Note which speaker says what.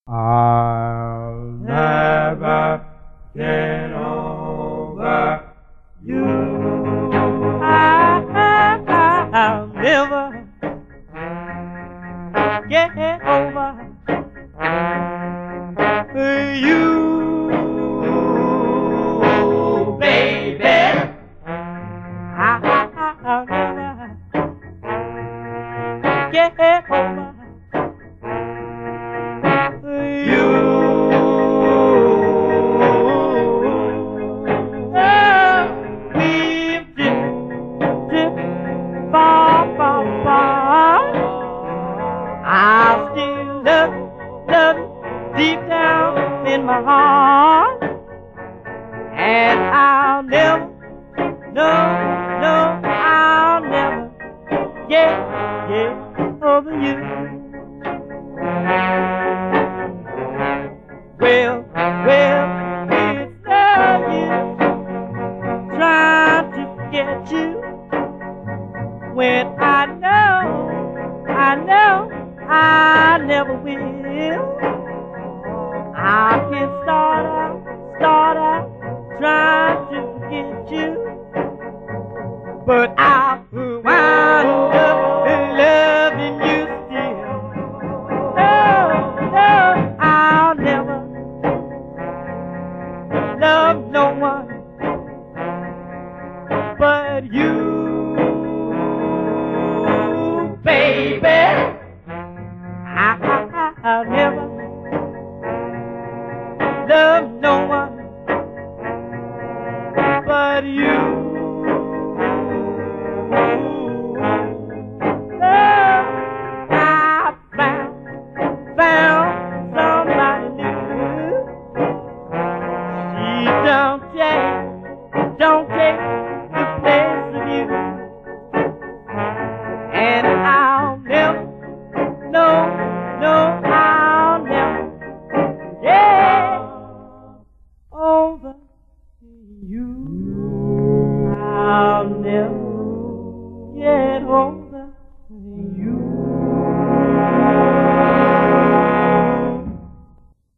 Speaker 1: I'll never get over you. I'll never get over you, baby. I'll never get over you. We've drifted far, far, far. I still love you deep down in my heart, and I'll never, no, I'll never get over you. Well, it's no use trying to forget you when I know I never will. I can start out trying to forget you, but I'll wind up loving you still. No, I'll never love no one but you, baby. I'll never